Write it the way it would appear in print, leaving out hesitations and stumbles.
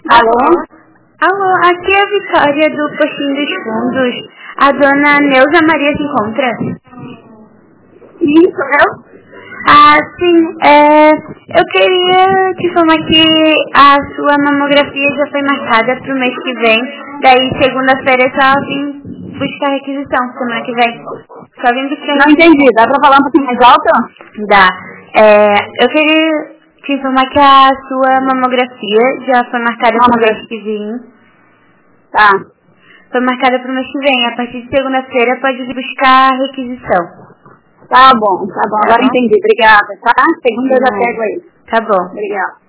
Alô? Alô, aqui é a Vitória do Postinho dos Fundos. A dona Neuza Maria se encontra? Isso, eu? Sim, eu queria te informar que a sua mamografia já foi marcada para o mês que vem. Daí, segunda-feira, é só vim buscar requisição, semana que vem. Só vim buscar Não entendi, dá pra falar um pouquinho mais alto? Dá. Eu queria te informar que a sua mamografia já foi marcada para o mês que vem. Tá. Foi marcada para o mês que vem. A partir de segunda-feira pode vir buscar requisição. Tá bom. Agora entendi. Obrigada, tá? Segunda eu já pego aí. Tá bom. Obrigada.